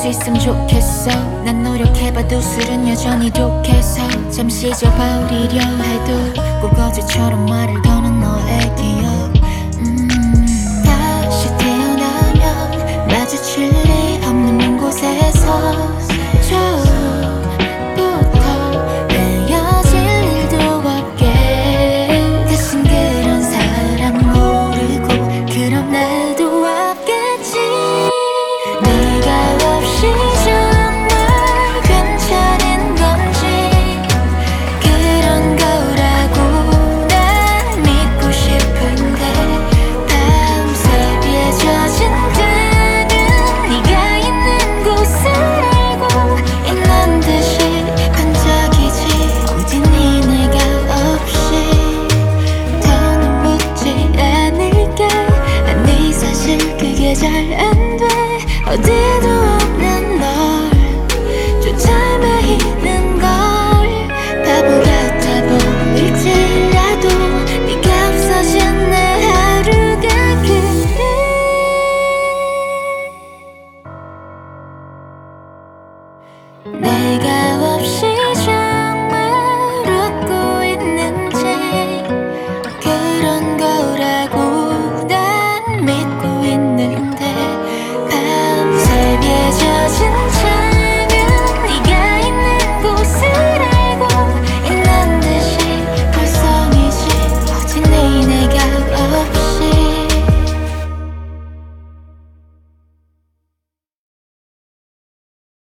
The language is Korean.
수 있으면 좋겠어. 난 노력해봐도 술은 여전히 독해서 잠시 잊어버리려 해도 꼭 어제처럼 말을 거는 너의 기억. 다시 태어나면 마주칠 리 없는 곳에서 처음부터 헤어질 일도 없게 다신 그런 사람 모르고 그럼 나도 없겠지. 네가 없이 정말 괜찮은 건지 그런 거라고 난 믿고 싶은데 밤새 젖은 그는 네가 있는 곳을 알고 있는 듯이 반짝이지. 어딨니 내가 없이 더는 묻지 않을게. 아니 사실 그게 잘 안 돼. 어디도